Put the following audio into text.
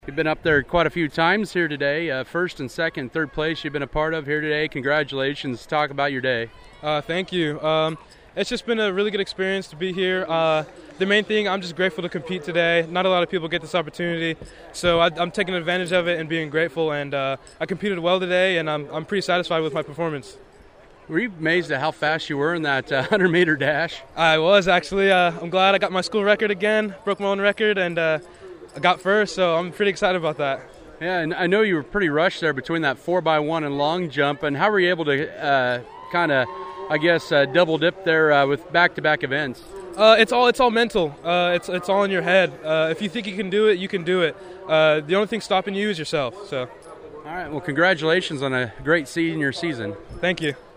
You've been up there quite a few times here today. First and second, third place you've been a part of here today. Congratulations. Talk about your day. Thank you. It's just been a really good experience to be here. The main thing, I'm just grateful to compete today. Not a lot of people get this opportunity, so I'm taking advantage of it and being grateful. And I competed well today, and I'm pretty satisfied with my performance. Were you amazed at how fast you were in that 100-meter dash? I was, actually. I'm glad I got my school record again, broke my own record, and I got first, so I'm pretty excited about that. Yeah, and I know you were pretty rushed there between that 4x1 and long jump. And how were you able to double dip there with back-to-back events? It's all mental. It's all in your head. If you think you can do it, you can do it. The only thing stopping you is yourself. So. All right. Well, congratulations on a great senior season. Thank you.